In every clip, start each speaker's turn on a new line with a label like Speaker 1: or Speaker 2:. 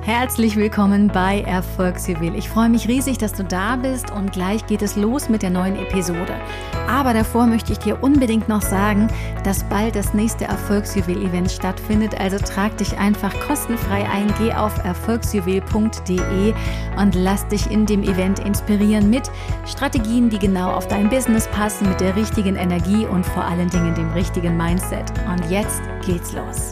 Speaker 1: Herzlich willkommen bei Erfolgsjuwel. Ich freue mich riesig, dass du da bist und gleich geht es los mit der neuen Episode. Aber davor möchte ich dir unbedingt noch sagen, dass bald das nächste Erfolgsjuwel-Event stattfindet. Also trag dich einfach kostenfrei ein, geh auf erfolgsjuwel.de und lass dich in dem Event inspirieren mit Strategien, die genau auf dein Business passen, mit der richtigen Energie und vor allen Dingen dem richtigen Mindset. Und jetzt geht's los.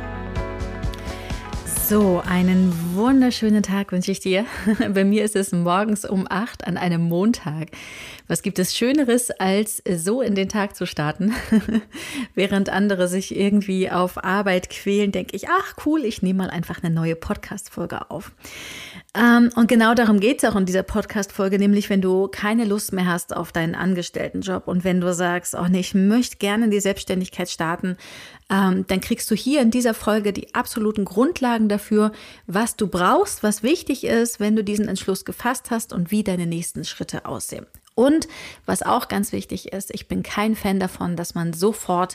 Speaker 1: So, einen wunderschönen Tag wünsche ich dir. Bei mir ist es morgens um 8 an einem Montag. Was gibt es Schöneres, als so in den Tag zu starten? Während andere sich irgendwie auf Arbeit quälen, denke ich, ach cool, ich nehme mal einfach eine neue Podcast-Folge auf. Und genau darum geht es auch in dieser Podcast-Folge, nämlich wenn du keine Lust mehr hast auf deinen Angestelltenjob und wenn du sagst, oh nee, ich möchte gerne in die Selbstständigkeit starten, dann kriegst du hier in dieser Folge die absoluten Grundlagen dafür, was du brauchst, was wichtig ist, wenn du diesen Entschluss gefasst hast und wie deine nächsten Schritte aussehen. Und was auch ganz wichtig ist, ich bin kein Fan davon, dass man sofort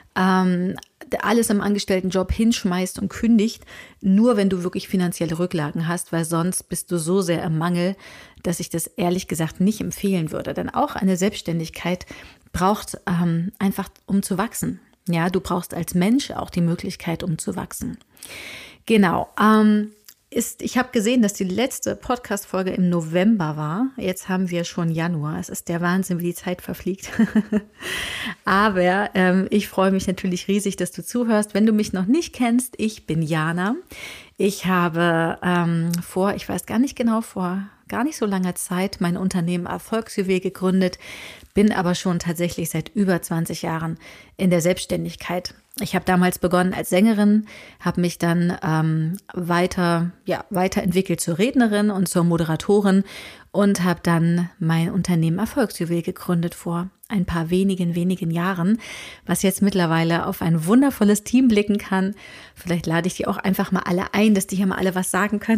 Speaker 1: alles im Angestelltenjob hinschmeißt und kündigt, nur wenn du wirklich finanzielle Rücklagen hast, weil sonst bist du so sehr im Mangel, dass ich das ehrlich gesagt nicht empfehlen würde. Denn auch eine Selbstständigkeit braucht einfach, um zu wachsen. Ja, du brauchst als Mensch auch die Möglichkeit, um zu wachsen. Genau. Ich habe gesehen, dass die letzte Podcast-Folge im November war. Jetzt haben wir schon Januar. Es ist der Wahnsinn, wie die Zeit verfliegt. Aber ich freue mich natürlich riesig, dass du zuhörst. Wenn du mich noch nicht kennst, ich bin Jana. Ich habe vor gar nicht so langer Zeit mein Unternehmen Erfolgsjuwel gegründet, bin aber schon tatsächlich seit über 20 Jahren in der Selbstständigkeit. Ich habe damals begonnen als Sängerin, habe mich dann weiterentwickelt zur Rednerin und zur Moderatorin und habe dann mein Unternehmen Erfolgsjuwel gegründet vor ein paar wenigen Jahren, was jetzt mittlerweile auf ein wundervolles Team blicken kann. Vielleicht lade ich die auch einfach mal alle ein, dass die hier mal alle was sagen können.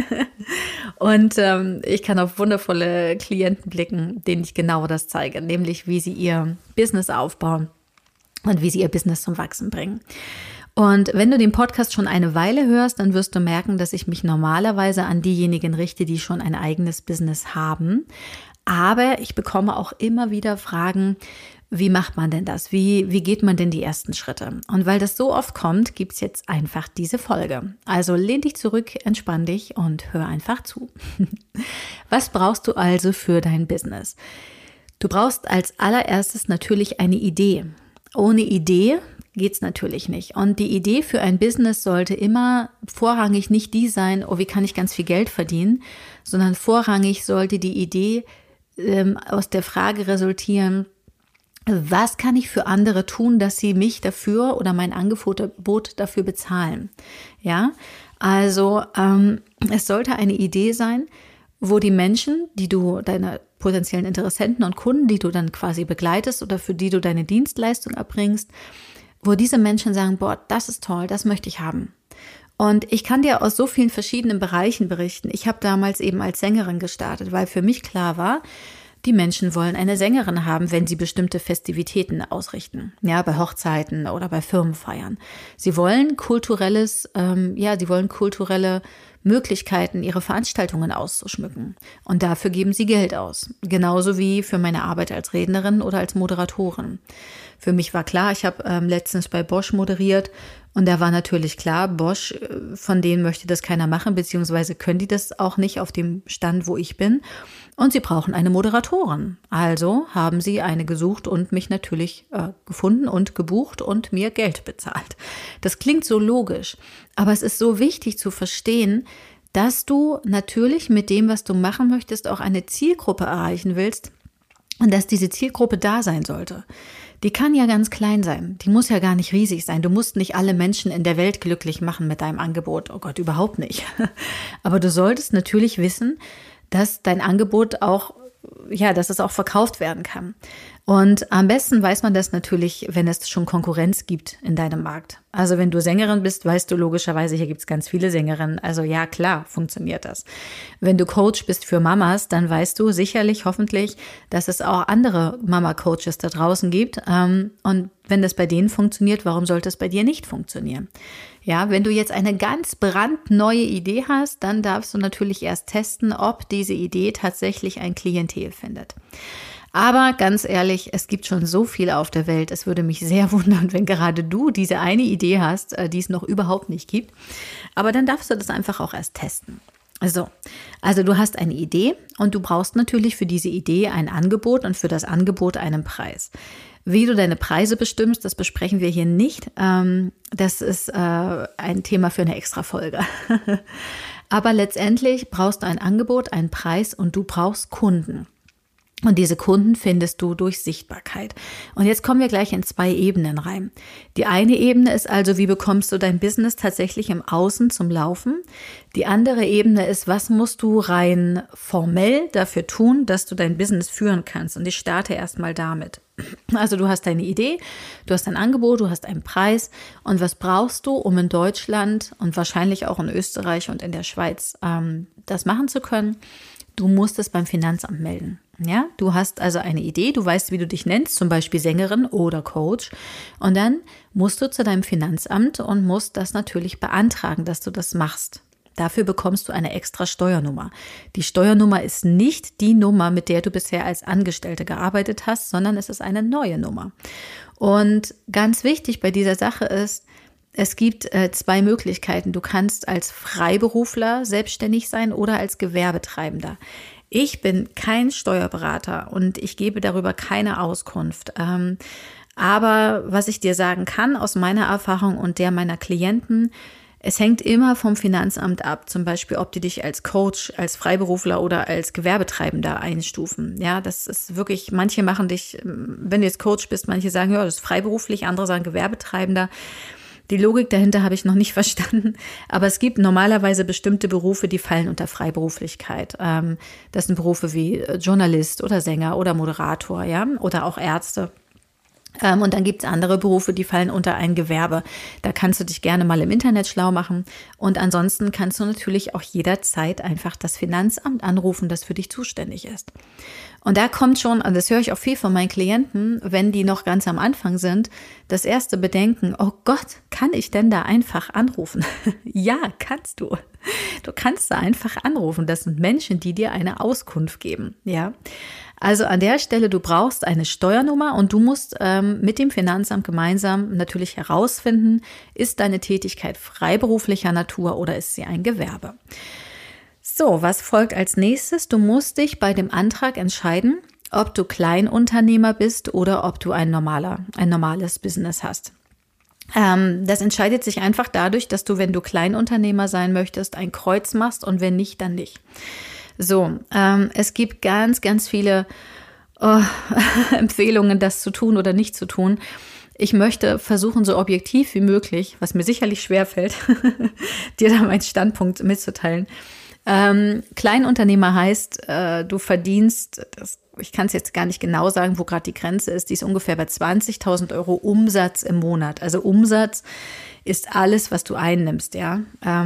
Speaker 1: Und ich kann auf wundervolle Klienten blicken, denen ich genau das zeige, nämlich wie sie ihr Business aufbauen und wie sie ihr Business zum Wachsen bringen. Und wenn du den Podcast schon eine Weile hörst, dann wirst du merken, dass ich mich normalerweise an diejenigen richte, die schon ein eigenes Business haben. Aber ich bekomme auch immer wieder Fragen, wie macht man denn das? Wie geht man denn die ersten Schritte? Und weil das so oft kommt, gibt's jetzt einfach diese Folge. Also lehn dich zurück, entspann dich und hör einfach zu. Was brauchst du also für dein Business? Du brauchst als allererstes natürlich eine Idee. Ohne Idee geht's natürlich nicht. Und die Idee für ein Business sollte immer vorrangig nicht die sein, oh, wie kann ich ganz viel Geld verdienen, sondern vorrangig sollte die Idee aus der Frage resultieren, was kann ich für andere tun, dass sie mich dafür oder mein Angebot dafür bezahlen? Ja, also es sollte eine Idee sein, wo die Menschen, deine potenziellen Interessenten und Kunden, die du dann quasi begleitest oder für die du deine Dienstleistung erbringst, wo diese Menschen sagen, boah, das ist toll, das möchte ich haben. Und ich kann dir aus so vielen verschiedenen Bereichen berichten. Ich habe damals eben als Sängerin gestartet, weil für mich klar war, die Menschen wollen eine Sängerin haben, wenn sie bestimmte Festivitäten ausrichten. Ja, bei Hochzeiten oder bei Firmenfeiern. Sie wollen kulturelle Möglichkeiten, ihre Veranstaltungen auszuschmücken. Und dafür geben sie Geld aus. Genauso wie für meine Arbeit als Rednerin oder als Moderatorin. Für mich war klar, ich habe letztens bei Bosch moderiert und da war natürlich klar, Bosch, von denen möchte das keiner machen, beziehungsweise können die das auch nicht auf dem Stand, wo ich bin. Und sie brauchen eine Moderatorin. Also haben sie eine gesucht und mich natürlich gefunden und gebucht und mir Geld bezahlt. Das klingt so logisch, aber es ist so wichtig zu verstehen, dass du natürlich mit dem, was du machen möchtest, auch eine Zielgruppe erreichen willst und dass diese Zielgruppe da sein sollte. Die kann ja ganz klein sein, die muss ja gar nicht riesig sein. Du musst nicht alle Menschen in der Welt glücklich machen mit deinem Angebot. Oh Gott, überhaupt nicht. Aber du solltest natürlich wissen, dass dein Angebot auch, dass es auch verkauft werden kann. Und am besten weiß man das natürlich, wenn es schon Konkurrenz gibt in deinem Markt. Also wenn du Sängerin bist, weißt du logischerweise, hier gibt es ganz viele Sängerinnen. Also ja, klar, funktioniert das. Wenn du Coach bist für Mamas, dann weißt du sicherlich, hoffentlich, dass es auch andere Mama-Coaches da draußen gibt. Und wenn das bei denen funktioniert, warum sollte es bei dir nicht funktionieren? Ja, wenn du jetzt eine ganz brandneue Idee hast, dann darfst du natürlich erst testen, ob diese Idee tatsächlich ein Klientel findet. Aber ganz ehrlich, es gibt schon so viel auf der Welt. Es würde mich sehr wundern, wenn gerade du diese eine Idee hast, die es noch überhaupt nicht gibt. Aber dann darfst du das einfach auch erst testen. Also du hast eine Idee und du brauchst natürlich für diese Idee ein Angebot und für das Angebot einen Preis. Wie du deine Preise bestimmst, das besprechen wir hier nicht. Das ist ein Thema für eine extra Folge. Aber letztendlich brauchst du ein Angebot, einen Preis und du brauchst Kunden. Und diese Kunden findest du durch Sichtbarkeit. Und jetzt kommen wir gleich in 2 Ebenen rein. Die eine Ebene ist also, wie bekommst du dein Business tatsächlich im Außen zum Laufen? Die andere Ebene ist, was musst du rein formell dafür tun, dass du dein Business führen kannst? Und ich starte erstmal damit. Also du hast deine Idee, du hast ein Angebot, du hast einen Preis. Und was brauchst du, um in Deutschland und wahrscheinlich auch in Österreich und in der Schweiz das machen zu können? Du musst es beim Finanzamt melden. Ja, du hast also eine Idee, du weißt, wie du dich nennst, zum Beispiel Sängerin oder Coach. Und dann musst du zu deinem Finanzamt und musst das natürlich beantragen, dass du das machst. Dafür bekommst du eine extra Steuernummer. Die Steuernummer ist nicht die Nummer, mit der du bisher als Angestellte gearbeitet hast, sondern es ist eine neue Nummer. Und ganz wichtig bei dieser Sache ist, es gibt 2 Möglichkeiten. Du kannst als Freiberufler selbstständig sein oder als Gewerbetreibender. Ich bin kein Steuerberater und ich gebe darüber keine Auskunft. Aber was ich dir sagen kann aus meiner Erfahrung und der meiner Klienten, es hängt immer vom Finanzamt ab, zum Beispiel, ob die dich als Coach, als Freiberufler oder als Gewerbetreibender einstufen. Ja, das ist wirklich, manche machen dich, wenn du jetzt Coach bist, manche sagen, ja, das ist freiberuflich, andere sagen Gewerbetreibender. Die Logik dahinter habe ich noch nicht verstanden, aber es gibt normalerweise bestimmte Berufe, die fallen unter Freiberuflichkeit. Das sind Berufe wie Journalist oder Sänger oder Moderator, ja, oder auch Ärzte. Und dann gibt es andere Berufe, die fallen unter ein Gewerbe. Da kannst du dich gerne mal im Internet schlau machen. Und ansonsten kannst du natürlich auch jederzeit einfach das Finanzamt anrufen, das für dich zuständig ist. Und da kommt schon, und das höre ich auch viel von meinen Klienten, wenn die noch ganz am Anfang sind, das erste Bedenken, oh Gott, kann ich denn da einfach anrufen? Ja, kannst du. Du kannst da einfach anrufen. Das sind Menschen, die dir eine Auskunft geben, ja. Also an der Stelle, du brauchst eine Steuernummer und du musst mit dem Finanzamt gemeinsam natürlich herausfinden, ist deine Tätigkeit freiberuflicher Natur oder ist sie ein Gewerbe? So, was folgt als nächstes? Du musst dich bei dem Antrag entscheiden, ob du Kleinunternehmer bist oder ob du ein normales Business hast. Das entscheidet sich einfach dadurch, dass du, wenn du Kleinunternehmer sein möchtest, ein Kreuz machst und wenn nicht, dann nicht. So, es gibt ganz, ganz viele Empfehlungen, das zu tun oder nicht zu tun. Ich möchte versuchen, so objektiv wie möglich, was mir sicherlich schwerfällt, dir da meinen Standpunkt mitzuteilen. Kleinunternehmer heißt, du verdienst, ich kann es jetzt gar nicht genau sagen, wo gerade die Grenze ist, die ist ungefähr bei 20.000 Euro Umsatz im Monat. Also Umsatz ist alles, was du einnimmst, ja.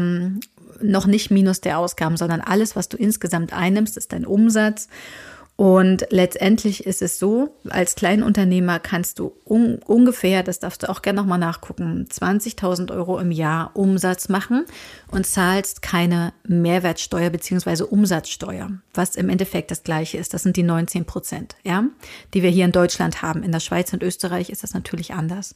Speaker 1: Noch nicht minus der Ausgaben, sondern alles, was du insgesamt einnimmst, ist dein Umsatz. Und letztendlich ist es so, als Kleinunternehmer kannst du ungefähr, das darfst du auch gerne nochmal nachgucken, 20.000 Euro im Jahr Umsatz machen und zahlst keine Mehrwertsteuer bzw. Umsatzsteuer, was im Endeffekt das Gleiche ist. Das sind die 19%, ja, die wir hier in Deutschland haben. In der Schweiz und Österreich ist das natürlich anders.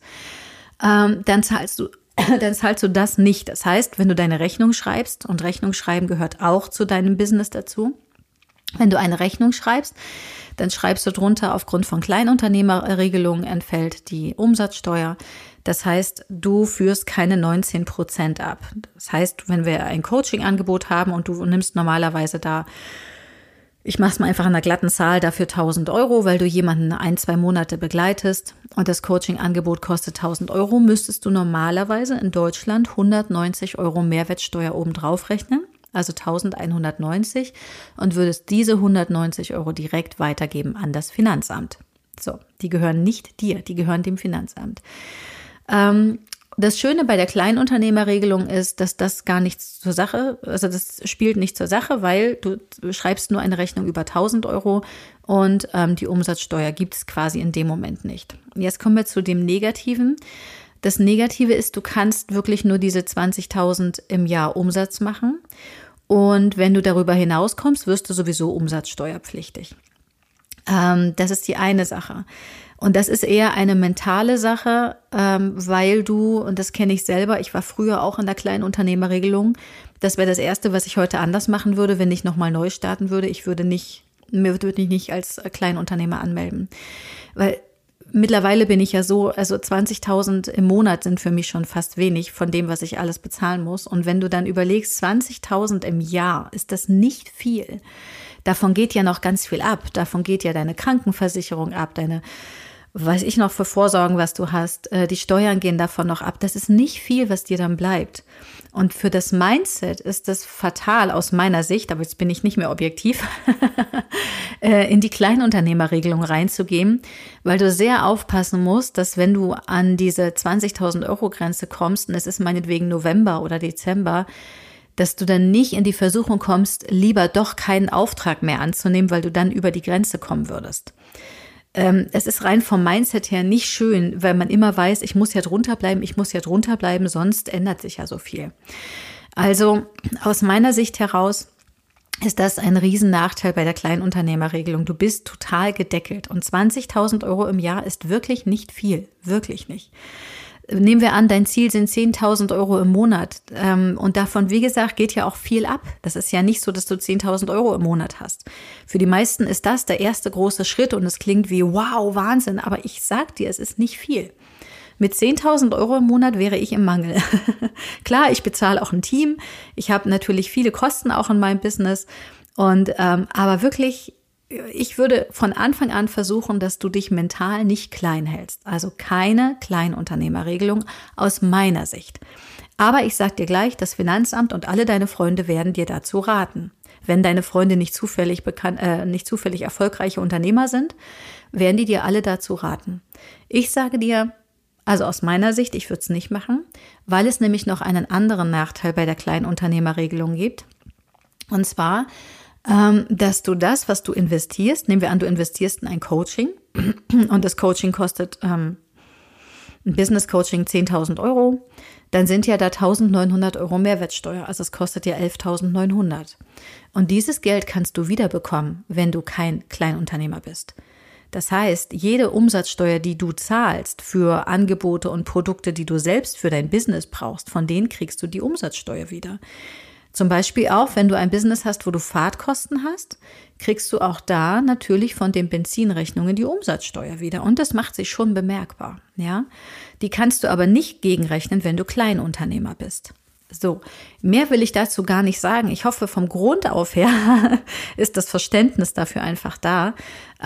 Speaker 1: Dann zahlst du das nicht. Das heißt, wenn du deine Rechnung schreibst, und Rechnung schreiben gehört auch zu deinem Business dazu, wenn du eine Rechnung schreibst, dann schreibst du drunter, aufgrund von Kleinunternehmerregelungen entfällt die Umsatzsteuer. Das heißt, du führst keine 19% ab. Das heißt, wenn wir ein Coaching-Angebot haben und du nimmst normalerweise da, ich mache es mal einfach an einer glatten Zahl, dafür 1.000 Euro, weil du jemanden 1-2 Monate begleitest und das Coaching-Angebot kostet 1.000 Euro, müsstest du normalerweise in Deutschland 190 Euro Mehrwertsteuer obendrauf rechnen, also 1.190, und würdest diese 190 Euro direkt weitergeben an das Finanzamt. So, die gehören nicht dir, die gehören dem Finanzamt. Das Schöne bei der Kleinunternehmerregelung ist, dass das gar nichts zur Sache, also das spielt nicht zur Sache, weil du schreibst nur eine Rechnung über 1.000 Euro und die Umsatzsteuer gibt es quasi in dem Moment nicht. Jetzt kommen wir zu dem Negativen. Das Negative ist, du kannst wirklich nur diese 20.000 im Jahr Umsatz machen und wenn du darüber hinauskommst, wirst du sowieso umsatzsteuerpflichtig. Das ist die eine Sache. Und das ist eher eine mentale Sache, weil du, und das kenne ich selber, ich war früher auch in der Kleinunternehmerregelung, das wäre das Erste, was ich heute anders machen würde, wenn ich nochmal neu starten würde. Mir würde ich nicht als Kleinunternehmer anmelden. Weil mittlerweile bin ich ja so, also 20.000 im Monat sind für mich schon fast wenig von dem, was ich alles bezahlen muss. Und wenn du dann überlegst, 20.000 im Jahr, ist das nicht viel. Davon geht ja noch ganz viel ab. Davon geht ja deine Krankenversicherung ab, deine, weiß ich noch, für Vorsorgen, was du hast. Die Steuern gehen davon noch ab. Das ist nicht viel, was dir dann bleibt. Und für das Mindset ist das fatal aus meiner Sicht, aber jetzt bin ich nicht mehr objektiv, in die Kleinunternehmerregelung reinzugehen, weil du sehr aufpassen musst, dass wenn du an diese 20.000 Euro Grenze kommst, und es ist meinetwegen November oder Dezember, dass du dann nicht in die Versuchung kommst, lieber doch keinen Auftrag mehr anzunehmen, weil du dann über die Grenze kommen würdest. Es ist rein vom Mindset her nicht schön, weil man immer weiß, ich muss ja drunter bleiben, sonst ändert sich ja so viel. Also aus meiner Sicht heraus ist das ein Riesennachteil bei der Kleinunternehmerregelung. Du bist total gedeckelt und 20.000 Euro im Jahr ist wirklich nicht viel, wirklich nicht. Nehmen wir an, dein Ziel sind 10.000 Euro im Monat und davon, wie gesagt, geht ja auch viel ab. Das ist ja nicht so, dass du 10.000 Euro im Monat hast. Für die meisten ist das der erste große Schritt und es klingt wie wow, Wahnsinn, aber ich sag dir, es ist nicht viel. Mit 10.000 Euro im Monat wäre ich im Mangel. Klar, ich bezahle auch ein Team, ich habe natürlich viele Kosten auch in meinem Business und aber wirklich, ich würde von Anfang an versuchen, dass du dich mental nicht klein hältst. Also keine Kleinunternehmerregelung aus meiner Sicht. Aber ich sage dir gleich, das Finanzamt und alle deine Freunde werden dir dazu raten. Wenn deine Freunde nicht zufällig erfolgreiche Unternehmer sind, werden die dir alle dazu raten. Ich sage dir, also aus meiner Sicht, ich würde es nicht machen, weil es nämlich noch einen anderen Nachteil bei der Kleinunternehmerregelung gibt. Und zwar, dass du das, was du investierst, nehmen wir an, du investierst in ein Coaching und das Coaching kostet ein Business Coaching 10.000 Euro, dann sind ja da 1.900 Euro Mehrwertsteuer, also es kostet ja 11.900. Und dieses Geld kannst du wiederbekommen, wenn du kein Kleinunternehmer bist. Das heißt, jede Umsatzsteuer, die du zahlst für Angebote und Produkte, die du selbst für dein Business brauchst, von denen kriegst du die Umsatzsteuer wieder. Zum Beispiel auch, wenn du ein Business hast, wo du Fahrtkosten hast, kriegst du auch da natürlich von den Benzinrechnungen die Umsatzsteuer wieder. Und das macht sich schon bemerkbar, ja. Die kannst du aber nicht gegenrechnen, wenn du Kleinunternehmer bist. So, mehr will ich dazu gar nicht sagen. Ich hoffe, vom Grund auf her ist das Verständnis dafür einfach da.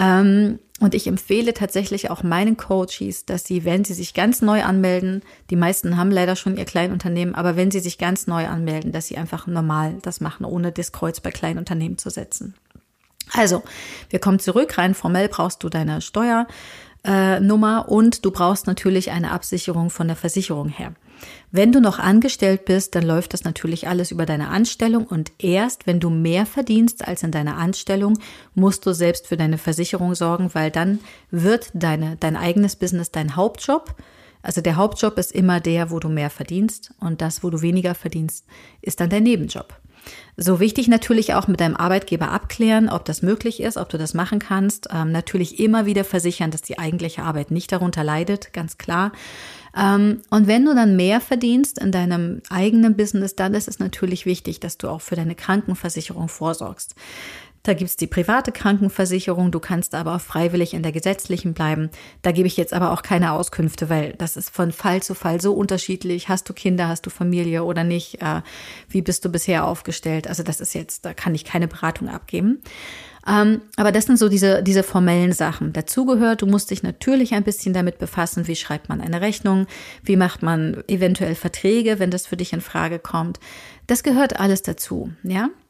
Speaker 1: Und ich empfehle tatsächlich auch meinen Coaches, dass sie, wenn sie sich ganz neu anmelden, die meisten haben leider schon ihr Kleinunternehmen, aber wenn sie sich ganz neu anmelden, dass sie einfach normal das machen, ohne das Kreuz bei Kleinunternehmen zu setzen. Also, wir kommen zurück. Rein formell brauchst du deine Steuernummer und du brauchst natürlich eine Absicherung von der Versicherung her. Wenn du noch angestellt bist, dann läuft das natürlich alles über deine Anstellung und erst, wenn du mehr verdienst als in deiner Anstellung, musst du selbst für deine Versicherung sorgen, weil dann wird dein eigenes Business dein Hauptjob. Also der Hauptjob ist immer der, wo du mehr verdienst und das, wo du weniger verdienst, ist dann dein Nebenjob. So wichtig natürlich auch mit deinem Arbeitgeber abklären, ob das möglich ist, ob du das machen kannst. Natürlich immer wieder versichern, dass die eigentliche Arbeit nicht darunter leidet, ganz klar. Und wenn du dann mehr verdienst in deinem eigenen Business, dann ist es natürlich wichtig, dass du auch für deine Krankenversicherung vorsorgst. Da gibt es die private Krankenversicherung, du kannst aber auch freiwillig in der gesetzlichen bleiben. Da gebe ich jetzt aber auch keine Auskünfte, weil das ist von Fall zu Fall so unterschiedlich. Hast du Kinder, hast du Familie oder nicht? Wie bist du bisher aufgestellt? Also das ist jetzt, da kann ich keine Beratung abgeben. Aber das sind so diese formellen Sachen. Dazu gehört, du musst dich natürlich ein bisschen damit befassen, wie schreibt man eine Rechnung, wie macht man eventuell Verträge, wenn das für dich in Frage kommt. Das gehört alles dazu, ja.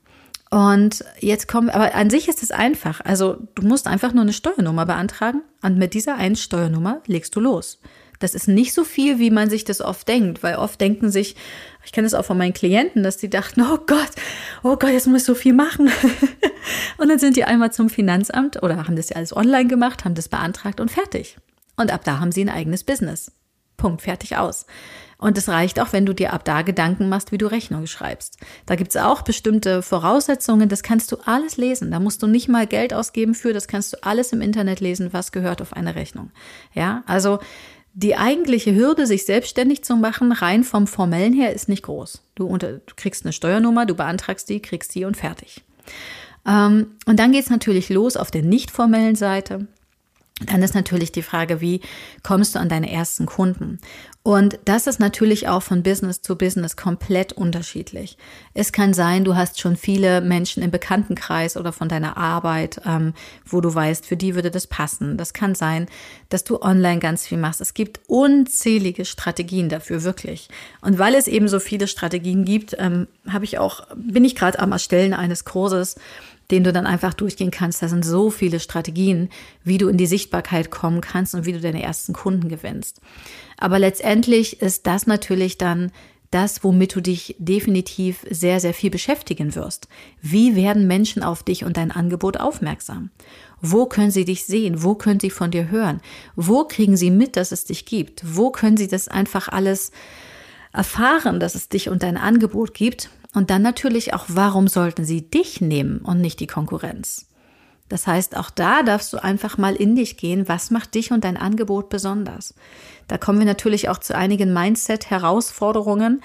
Speaker 1: Und jetzt kommen, aber an sich ist es einfach. Also du musst einfach nur eine Steuernummer beantragen und mit dieser einen Steuernummer legst du los. Das ist nicht so viel, wie man sich das oft denkt, weil oft denken sich, ich kenne das auch von meinen Klienten, dass die dachten, oh Gott, jetzt muss ich so viel machen. Und dann sind die einmal zum Finanzamt oder haben das ja alles online gemacht, haben das beantragt und fertig. Und ab da haben sie ein eigenes Business. Punkt, fertig, aus. Und es reicht auch, wenn du dir ab da Gedanken machst, wie du Rechnungen schreibst. Da gibt es auch bestimmte Voraussetzungen, das kannst du alles lesen. Da musst du nicht mal Geld ausgeben für, das kannst du alles im Internet lesen, was gehört auf eine Rechnung. Ja, also die eigentliche Hürde, sich selbstständig zu machen, rein vom Formellen her, ist nicht groß. Du kriegst eine Steuernummer, du beantragst die, kriegst die und fertig. Und dann geht es natürlich los auf der nicht formellen Seite. Dann ist natürlich die Frage, wie kommst du an deine ersten Kunden? Und das ist natürlich auch von Business zu Business komplett unterschiedlich. Es kann sein, du hast schon viele Menschen im Bekanntenkreis oder von deiner Arbeit, wo du weißt, für die würde das passen. Das kann sein, dass du online ganz viel machst. Es gibt unzählige Strategien dafür, wirklich. Und weil es eben so viele Strategien gibt, bin ich gerade am Erstellen eines Kurses, den du dann einfach durchgehen kannst. Da sind so viele Strategien, wie du in die Sichtbarkeit kommen kannst und wie du deine ersten Kunden gewinnst. Aber letztendlich ist das natürlich dann das, womit du dich definitiv sehr, sehr viel beschäftigen wirst. Wie werden Menschen auf dich und dein Angebot aufmerksam? Wo können sie dich sehen? Wo können sie von dir hören? Wo kriegen sie mit, dass es dich gibt? Wo können sie das einfach alles erfahren, dass es dich und dein Angebot gibt? Und dann natürlich auch, warum sollten sie dich nehmen und nicht die Konkurrenz? Das heißt, auch da darfst du einfach mal in dich gehen, was macht dich und dein Angebot besonders? Da kommen wir natürlich auch zu einigen Mindset-Herausforderungen,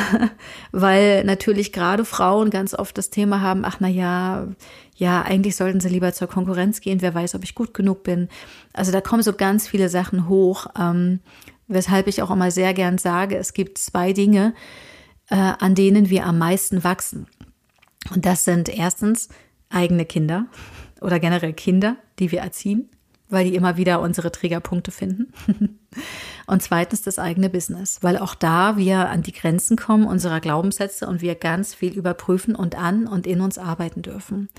Speaker 1: weil natürlich gerade Frauen ganz oft das Thema haben, eigentlich sollten sie lieber zur Konkurrenz gehen, wer weiß, ob ich gut genug bin. Also da kommen so ganz viele Sachen hoch, weshalb ich auch immer sehr gern sage, es gibt 2 Dinge, an denen wir am meisten wachsen. Und das sind erstens eigene Kinder oder generell Kinder, die wir erziehen, weil die immer wieder unsere Triggerpunkte finden. Und zweitens das eigene Business, weil auch da wir an die Grenzen kommen unserer Glaubenssätze und wir ganz viel überprüfen und an und in uns arbeiten dürfen.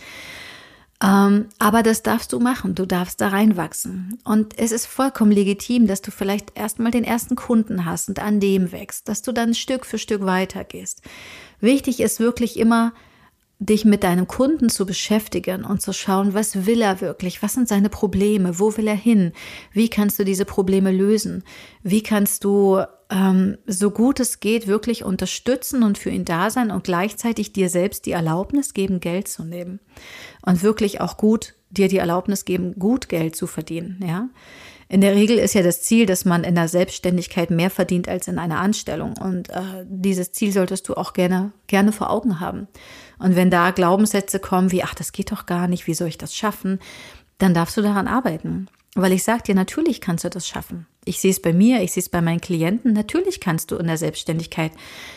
Speaker 1: Aber das darfst du machen, du darfst da reinwachsen. Und es ist vollkommen legitim, dass du vielleicht erstmal den ersten Kunden hast und an dem wächst, dass du dann Stück für Stück weitergehst. Wichtig ist wirklich immer, dich mit deinem Kunden zu beschäftigen und zu schauen, was will er wirklich, was sind seine Probleme, wo will er hin, wie kannst du diese Probleme lösen, wie kannst du so gut es geht wirklich unterstützen und für ihn da sein und gleichzeitig dir selbst die Erlaubnis geben, Geld zu nehmen und wirklich auch dir die Erlaubnis geben, gut Geld zu verdienen, ja. In der Regel ist ja das Ziel, dass man in der Selbstständigkeit mehr verdient als in einer Anstellung. Und dieses Ziel solltest du auch gerne vor Augen haben. Und wenn da Glaubenssätze kommen wie, ach, das geht doch gar nicht, wie soll ich das schaffen? Dann darfst du daran arbeiten. Weil ich sage dir, natürlich kannst du das schaffen. Ich sehe es bei mir, ich sehe es bei meinen Klienten. Natürlich kannst du in der Selbstständigkeit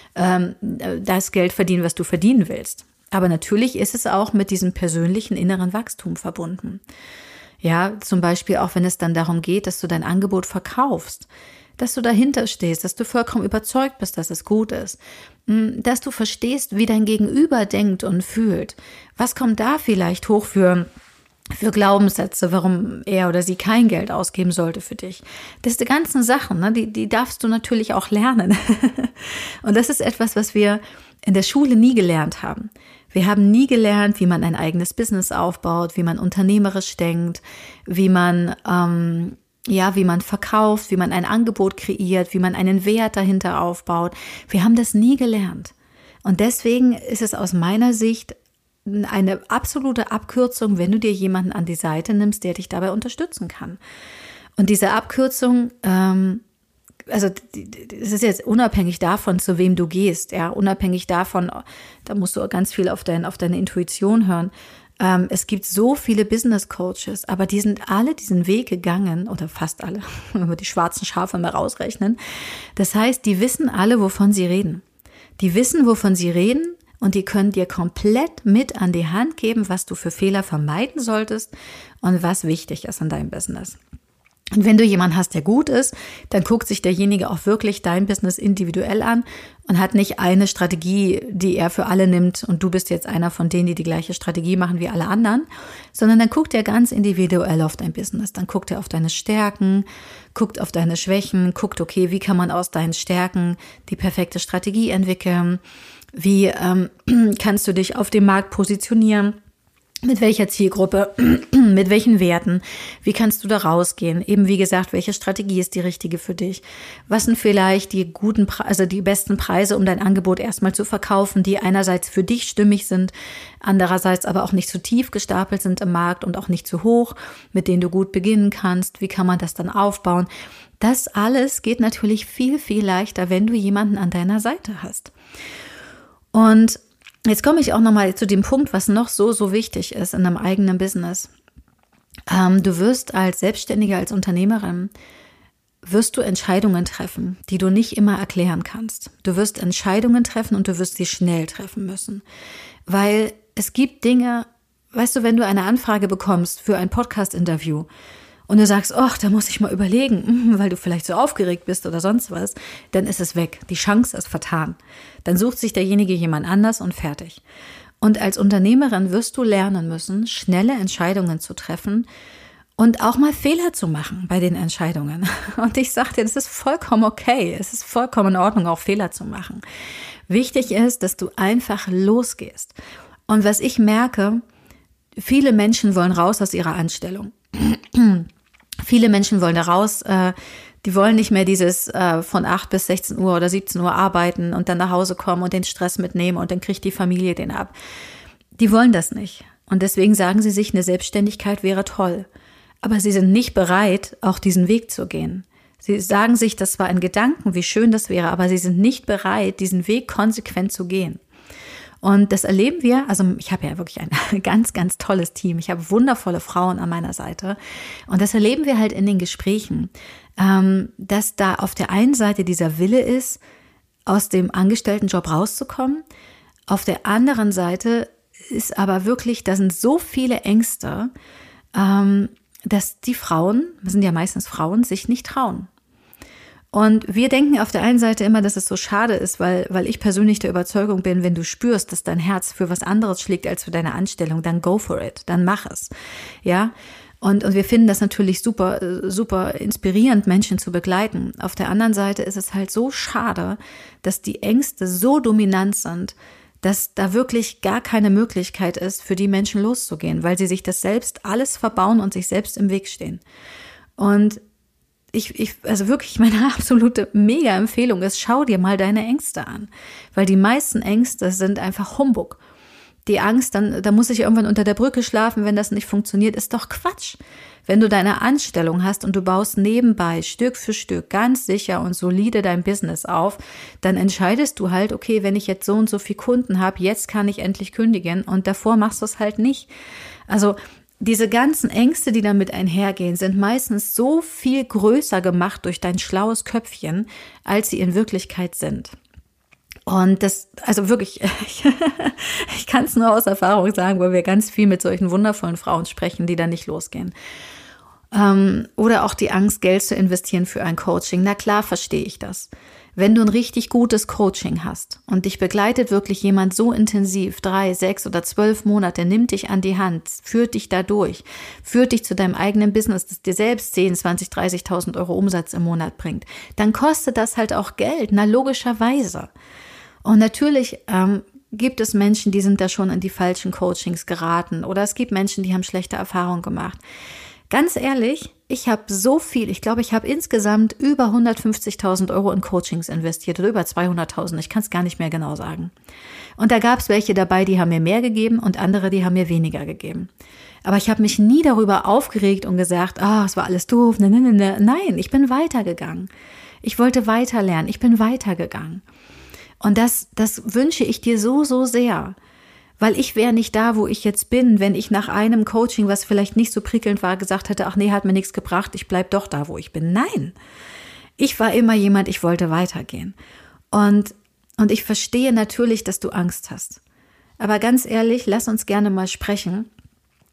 Speaker 1: das Geld verdienen, was du verdienen willst. Aber natürlich ist es auch mit diesem persönlichen inneren Wachstum verbunden. Ja, zum Beispiel auch, wenn es dann darum geht, dass du dein Angebot verkaufst, dass du dahinter stehst, dass du vollkommen überzeugt bist, dass es gut ist, dass du verstehst, wie dein Gegenüber denkt und fühlt. Was kommt da vielleicht hoch für Glaubenssätze, warum er oder sie kein Geld ausgeben sollte für dich? Das sind die ganzen Sachen, ne? Die darfst du natürlich auch lernen. Und das ist etwas, was wir in der Schule nie gelernt haben. Wir haben nie gelernt, wie man ein eigenes Business aufbaut, wie man unternehmerisch denkt, wie man verkauft, wie man ein Angebot kreiert, wie man einen Wert dahinter aufbaut. Wir haben das nie gelernt. Und deswegen ist es aus meiner Sicht eine absolute Abkürzung, wenn du dir jemanden an die Seite nimmst, der dich dabei unterstützen kann. Und diese Abkürzung, es ist jetzt unabhängig davon, zu wem du gehst, ja, unabhängig davon, da musst du ganz viel auf deine Intuition hören. Es gibt so viele Business Coaches, aber die sind alle diesen Weg gegangen, oder fast alle, wenn wir die schwarzen Schafe mal rausrechnen. Das heißt, die wissen alle, wovon sie reden. Die wissen, wovon sie reden, und die können dir komplett mit an die Hand geben, was du für Fehler vermeiden solltest und was wichtig ist in deinem Business. Und wenn du jemanden hast, der gut ist, dann guckt sich derjenige auch wirklich dein Business individuell an und hat nicht eine Strategie, die er für alle nimmt und du bist jetzt einer von denen, die die gleiche Strategie machen wie alle anderen, sondern dann guckt er ganz individuell auf dein Business. Dann guckt er auf deine Stärken, guckt auf deine Schwächen, guckt, okay, wie kann man aus deinen Stärken die perfekte Strategie entwickeln? Wie kannst du dich auf dem Markt positionieren? Mit welcher Zielgruppe, mit welchen Werten, wie kannst du da rausgehen? Eben wie gesagt, welche Strategie ist die richtige für dich? Was sind vielleicht die die besten Preise, um dein Angebot erstmal zu verkaufen, die einerseits für dich stimmig sind, andererseits aber auch nicht zu tief gestapelt sind im Markt und auch nicht zu hoch, mit denen du gut beginnen kannst? Wie kann man das dann aufbauen? Das alles geht natürlich viel, viel leichter, wenn du jemanden an deiner Seite hast. Und jetzt komme ich auch nochmal zu dem Punkt, was noch so wichtig ist in einem eigenen Business. Du wirst als Selbstständige, als Unternehmerin, wirst du Entscheidungen treffen, die du nicht immer erklären kannst. Du wirst Entscheidungen treffen und du wirst sie schnell treffen müssen. Weil es gibt Dinge, weißt du, wenn du eine Anfrage bekommst für ein Podcast-Interview, und du sagst, ach, da muss ich mal überlegen, weil du vielleicht so aufgeregt bist oder sonst was, dann ist es weg. Die Chance ist vertan. Dann sucht sich derjenige jemand anders und fertig. Und als Unternehmerin wirst du lernen müssen, schnelle Entscheidungen zu treffen und auch mal Fehler zu machen bei den Entscheidungen. Und ich sage dir, das ist vollkommen okay. Es ist vollkommen in Ordnung, auch Fehler zu machen. Wichtig ist, dass du einfach losgehst. Und was ich merke, viele Menschen wollen raus aus ihrer Anstellung. Viele Menschen wollen da raus, die wollen nicht mehr dieses von 8 bis 16 Uhr oder 17 Uhr arbeiten und dann nach Hause kommen und den Stress mitnehmen und dann kriegt die Familie den ab. Die wollen das nicht. Und deswegen sagen sie sich, eine Selbstständigkeit wäre toll. Aber sie sind nicht bereit, auch diesen Weg zu gehen. Sie sagen sich, das war ein Gedanken, wie schön das wäre, aber sie sind nicht bereit, diesen Weg konsequent zu gehen. Und das erleben wir, also ich habe ja wirklich ein ganz, ganz tolles Team. Ich habe wundervolle Frauen an meiner Seite. Und das erleben wir halt in den Gesprächen, dass da auf der einen Seite dieser Wille ist, aus dem Angestelltenjob rauszukommen. Auf der anderen Seite ist aber wirklich, da sind so viele Ängste, dass die Frauen, das sind ja meistens Frauen, sich nicht trauen. Und wir denken auf der einen Seite immer, dass es so schade ist, weil ich persönlich der Überzeugung bin, wenn du spürst, dass dein Herz für was anderes schlägt als für deine Anstellung, dann go for it, dann mach es. Ja? Und wir finden das natürlich super, super inspirierend, Menschen zu begleiten. Auf der anderen Seite ist es halt so schade, dass die Ängste so dominant sind, dass da wirklich gar keine Möglichkeit ist, für die Menschen loszugehen, weil sie sich das selbst alles verbauen und sich selbst im Weg stehen. Und also wirklich meine absolute Mega-Empfehlung ist, schau dir mal deine Ängste an. Weil die meisten Ängste sind einfach Humbug. Die Angst, da muss ich irgendwann unter der Brücke schlafen, wenn das nicht funktioniert, ist doch Quatsch. Wenn du deine Anstellung hast und du baust nebenbei Stück für Stück ganz sicher und solide dein Business auf, dann entscheidest du halt, okay, wenn ich jetzt so und so viele Kunden habe, jetzt kann ich endlich kündigen und davor machst du es halt nicht. Also diese ganzen Ängste, die damit einhergehen, sind meistens so viel größer gemacht durch dein schlaues Köpfchen, als sie in Wirklichkeit sind. Und das, also wirklich, ich kann es nur aus Erfahrung sagen, weil wir ganz viel mit solchen wundervollen Frauen sprechen, die da nicht losgehen. Oder auch die Angst, Geld zu investieren für ein Coaching. Na klar, verstehe ich das. Wenn du ein richtig gutes Coaching hast und dich begleitet wirklich jemand so intensiv, 3, 6 oder 12 Monate, nimmt dich an die Hand, führt dich da durch, führt dich zu deinem eigenen Business, das dir selbst 10, 20, 30.000 Euro Umsatz im Monat bringt, dann kostet das halt auch Geld, na logischerweise. Und natürlich gibt es Menschen, die sind da schon in die falschen Coachings geraten oder es gibt Menschen, die haben schlechte Erfahrungen gemacht. Ganz ehrlich, ich habe so viel, ich glaube, ich habe insgesamt über 150.000 Euro in Coachings investiert oder über 200.000, ich kann es gar nicht mehr genau sagen. Und da gab es welche dabei, die haben mir mehr gegeben und andere, die haben mir weniger gegeben. Aber ich habe mich nie darüber aufgeregt und gesagt, es war alles doof, Nein, ich bin weitergegangen. Ich wollte weiterlernen, ich bin weitergegangen. Und das wünsche ich dir so, so sehr. Weil ich wäre nicht da, wo ich jetzt bin, wenn ich nach einem Coaching, was vielleicht nicht so prickelnd war, gesagt hätte, ach nee, hat mir nichts gebracht, ich bleib doch da, wo ich bin. Nein, ich war immer jemand, ich wollte weitergehen. Und ich verstehe natürlich, dass du Angst hast. Aber ganz ehrlich, lass uns gerne mal sprechen.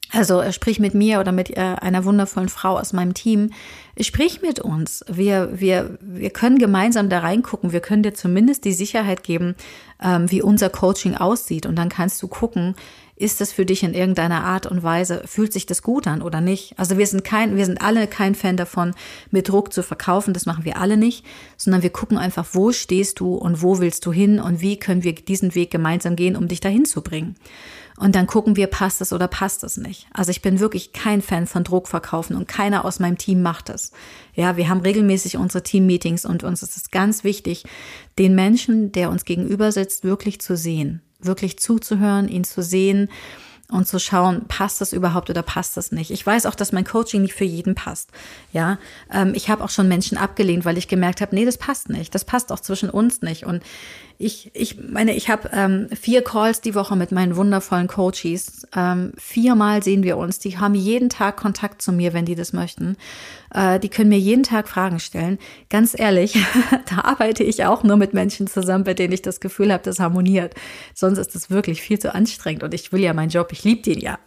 Speaker 1: Also sprich mit mir oder mit einer wundervollen Frau aus meinem Team. Sprich mit uns. Wir können gemeinsam da reingucken. Wir können dir zumindest die Sicherheit geben, wie unser Coaching aussieht. Und dann kannst du gucken, ist das für dich in irgendeiner Art und Weise, fühlt sich das gut an oder nicht? Also wir sind alle kein Fan davon, mit Druck zu verkaufen. Das machen wir alle nicht, sondern wir gucken einfach, wo stehst du und wo willst du hin und wie können wir diesen Weg gemeinsam gehen, um dich dahin zu bringen. Und dann gucken wir, passt es oder passt es nicht. Also ich bin wirklich kein Fan von Druck verkaufen und keiner aus meinem Team macht es. Ja, wir haben regelmäßig unsere Team-Meetings und uns ist es ganz wichtig, den Menschen, der uns gegenüber sitzt, wirklich zu sehen, wirklich zuzuhören, ihn zu sehen und zu schauen, passt das überhaupt oder passt das nicht. Ich weiß auch, dass mein Coaching nicht für jeden passt. Ja, ich habe auch schon Menschen abgelehnt, weil ich gemerkt habe, nee, das passt nicht. Das passt auch zwischen uns nicht. Und ich habe 4 Calls die Woche mit meinen wundervollen Coaches. 4-mal sehen wir uns. Die haben jeden Tag Kontakt zu mir, wenn die das möchten. Die können mir jeden Tag Fragen stellen. Ganz ehrlich, da arbeite ich auch nur mit Menschen zusammen, bei denen ich das Gefühl habe, das harmoniert. Sonst ist es wirklich viel zu anstrengend und ich will ja meinen Job, ich liebe den ja.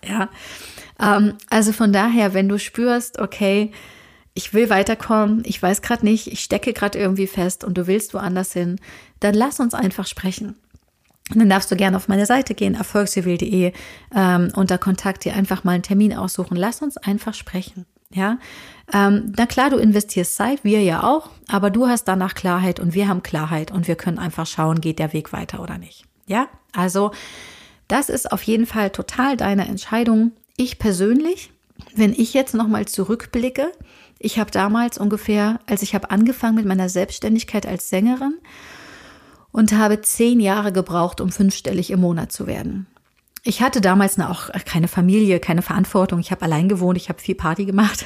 Speaker 1: Also von daher, wenn du spürst, okay, ich will weiterkommen, ich weiß gerade nicht, ich stecke gerade irgendwie fest und du willst woanders hin, dann lass uns einfach sprechen. Und dann darfst du gerne auf meine Seite gehen, erfolgsjuwel.de, unter Kontakt dir einfach mal einen Termin aussuchen. Lass uns einfach sprechen. Ja, na klar, du investierst Zeit, wir ja auch, aber du hast danach Klarheit und wir haben Klarheit und wir können einfach schauen, geht der Weg weiter oder nicht. Ja, also das ist auf jeden Fall total deine Entscheidung. Ich persönlich, wenn ich jetzt nochmal zurückblicke, ich habe damals ungefähr, als ich habe angefangen mit meiner Selbstständigkeit als Sängerin und habe 10 Jahre gebraucht, um 5-stellig im Monat zu werden. Ich hatte damals auch keine Familie, keine Verantwortung. Ich habe allein gewohnt, ich habe viel Party gemacht.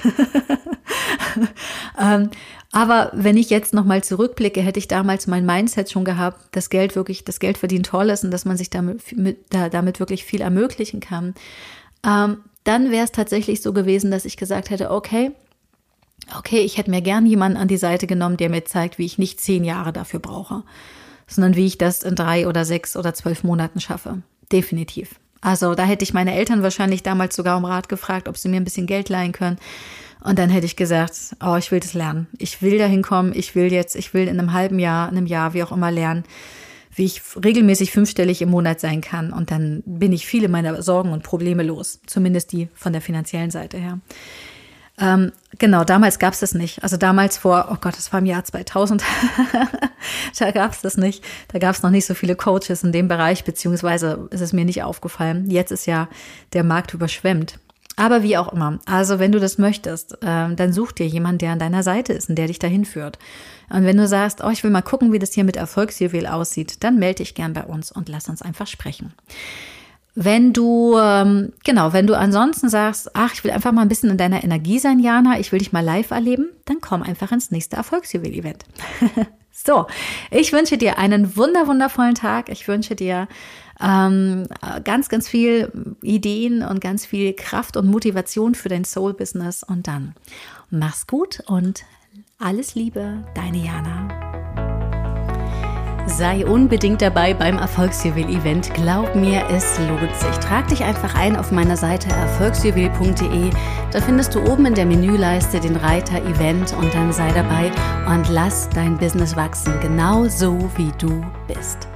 Speaker 1: Aber wenn ich jetzt nochmal zurückblicke, hätte ich damals mein Mindset schon gehabt, das Geld verdienen toll ist und dass man sich damit wirklich viel ermöglichen kann. Dann wäre es tatsächlich so gewesen, dass ich gesagt hätte, okay, ich hätte mir gern jemanden an die Seite genommen, der mir zeigt, wie ich nicht 10 Jahre dafür brauche, sondern wie ich das in 3 oder 6 oder 12 Monaten schaffe. Definitiv. Also da hätte ich meine Eltern wahrscheinlich damals sogar um Rat gefragt, ob sie mir ein bisschen Geld leihen können. Und dann hätte ich gesagt, ich will das lernen. Ich will dahin kommen. Ich will in einem halben Jahr, einem Jahr, wie auch immer lernen, wie ich regelmäßig 5-stellig im Monat sein kann. Und dann bin ich viele meiner Sorgen und Probleme los. Zumindest die von der finanziellen Seite her. Genau, damals gab es das nicht. Also damals das war im Jahr 2000, da gab es das nicht. Da gab es noch nicht so viele Coaches in dem Bereich, beziehungsweise ist es mir nicht aufgefallen. Jetzt ist ja der Markt überschwemmt. Aber wie auch immer, also wenn du das möchtest, dann such dir jemanden, der an deiner Seite ist und der dich dahin führt. Und wenn du sagst, ich will mal gucken, wie das hier mit Erfolgsjuwel aussieht, dann melde dich gern bei uns und lass uns einfach sprechen. Wenn du ansonsten sagst, ich will einfach mal ein bisschen in deiner Energie sein, Jana, ich will dich mal live erleben, dann komm einfach ins nächste Erfolgsjuwel-Event. So, ich wünsche dir einen wundervollen Tag. Ich wünsche dir ganz, ganz viel Ideen und ganz viel Kraft und Motivation für dein Soul-Business. Und dann mach's gut und alles Liebe, deine Jana. Sei unbedingt dabei beim Erfolgsjuwel-Event. Glaub mir, es lohnt sich. Trag dich einfach ein auf meiner Seite erfolgsjuwel.de. Da findest du oben in der Menüleiste den Reiter Event und dann sei dabei und lass dein Business wachsen, genau so wie du bist.